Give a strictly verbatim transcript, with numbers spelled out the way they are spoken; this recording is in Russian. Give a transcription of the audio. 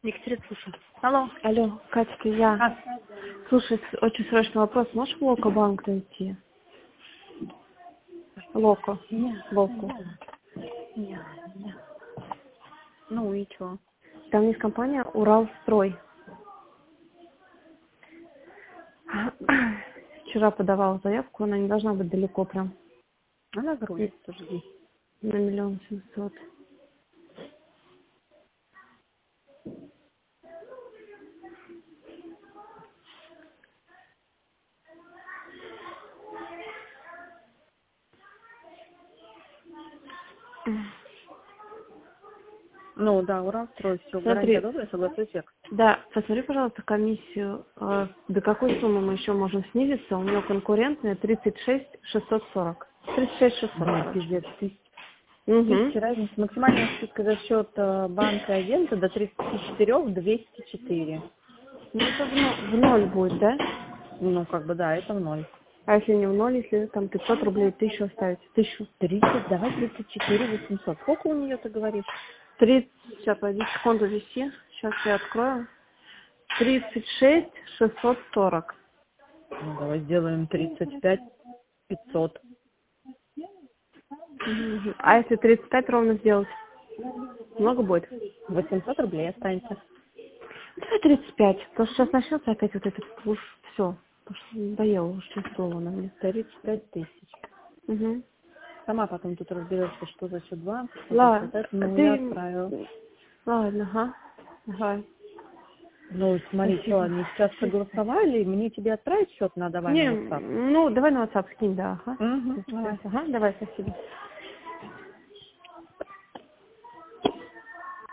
Екатерина, слушай. Алло. Алло, Катя, это я. А, Слушай, с- очень срочный вопрос. Можешь в Локо-банк зайти? Локо. не, Локо. не, не. Ну и чё? Там есть компания Уралстрой. Вчера подавала заявку, она не должна быть далеко прям. Она грузит, подожди. На миллион семьсот. Ну да, Уралстрой, все, гарантия Смотри, добрая, согласуй текст. да, посмотри, пожалуйста, комиссию. э, До какой суммы мы еще можем снизиться? У нее конкурентная тридцать шесть шестьсот сорок. тридцать шесть шестьсот, Да, короче. пиздец, тысяч. Угу. Тысяча разница. Максимальная скидка за счет э, банка и агента до тридцати четырёх двести четыре. Ну, это в но- в ноль будет, да? Ну, как бы, да, это в ноль. А если не в ноль, если там пятьсот рублей, тысячу оставить? Тысячу. тридцать, давай тридцать четыре восемьсот. Сколько у нее, ты говоришь? тридцать, сейчас, подожди секунду вести. Сейчас я открою. тридцать шесть шестьсот сорок. Ну, давай сделаем тридцать пять пятьсот. Мгм. А если тридцать пять ровно сделать? Много будет? восемьсот рублей останется. Давай тридцать пять. Потому что сейчас начнется опять вот этот уж все. Потому что надоело уже чувствовала на мне. тридцать пять тысяч. Угу. Сама потом тут разберешься, что за счет банка, что за Ладно, счет этого. Ну, я ты... отправила. Ладно, ага. Давай. Ну, смотри, что, Спасибо. они сейчас согласовали, мне тебе отправить счет на давай на Не, WhatsApp? ну, давай на WhatsApp скинь, да, ага. Угу, Всё, давай. ага, давай, спасибо.